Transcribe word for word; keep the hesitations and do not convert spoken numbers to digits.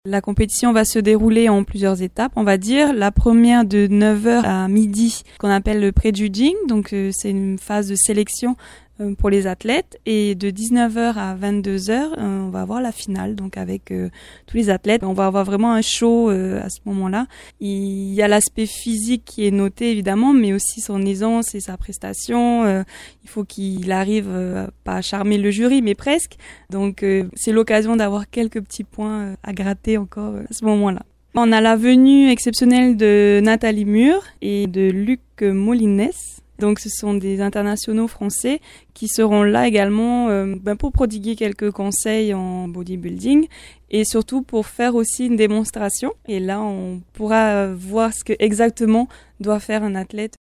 La compétition va se dérouler en plusieurs étapes, on va dire. La première de neuf heures à midi, qu'on appelle le pré-judging, donc euh, c'est une phase de sélection euh, pour les athlètes. Et de dix-neuf heures à vingt-deux heures, euh, on va avoir la finale, donc avec euh, tous les athlètes. On va avoir vraiment un show euh, à ce moment-là. Il y a l'aspect physique qui est noté évidemment, mais aussi son aisance et sa prestation. Euh, il faut qu'il arrive, euh, pas à charmer le jury, mais presque. Donc euh, c'est l'occasion d'avoir quelques petits points euh, à gratter encore euh, à ce moment-là. On a la venue exceptionnelle de Nathalie Mur et de Luc Molines. Donc ce sont des internationaux français qui seront là également euh, ben pour prodiguer quelques conseils en bodybuilding et surtout pour faire aussi une démonstration. Et là, on pourra voir ce que exactement doit faire un athlète.